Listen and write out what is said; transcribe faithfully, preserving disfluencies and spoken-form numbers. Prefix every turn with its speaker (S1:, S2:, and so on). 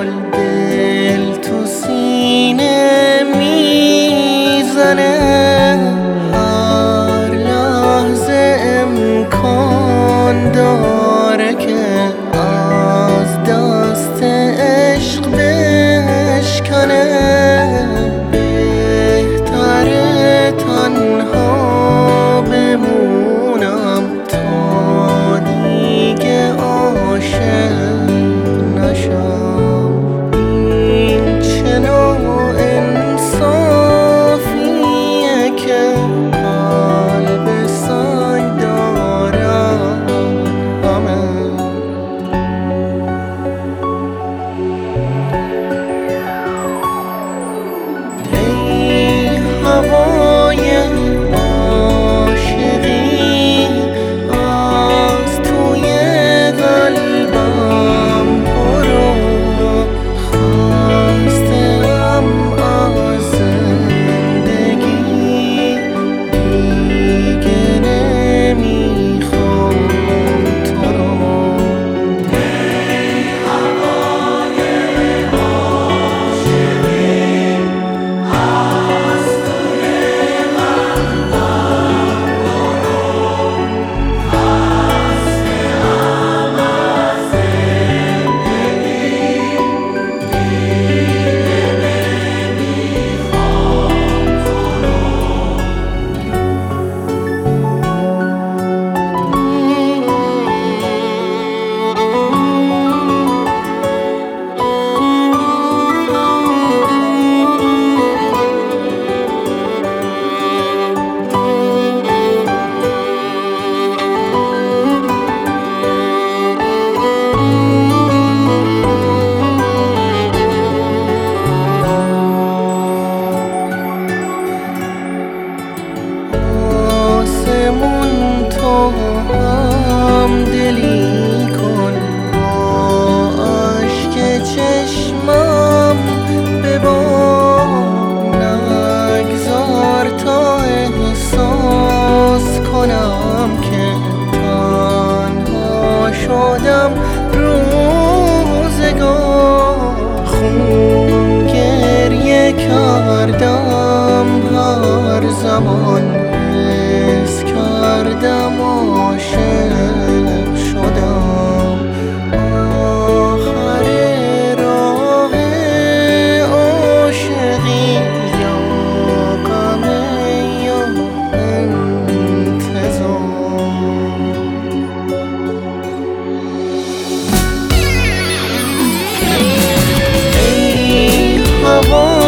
S1: حال دل تو سینه میزنه، هر لحظه امکان داره که از دست عشق بشکنه. بهتره تنها بمونم تا دیگه عاشق نشم. این چه نوع انصافیه که قلب سنگ دارم همه. ای هوای عاشقی از توی قلبم برو، خسته‌ام از زندگی دیگه نمیخوام تو رو. هم دلی کن با اشک چشمم ببار، نگذار تا احساس کنم که تنها شدم روزگار. خون گریه کردم هر زمان حس کردم عاشق شدم. آخر راه عاشقی یا غم یا انتظار. ای هوا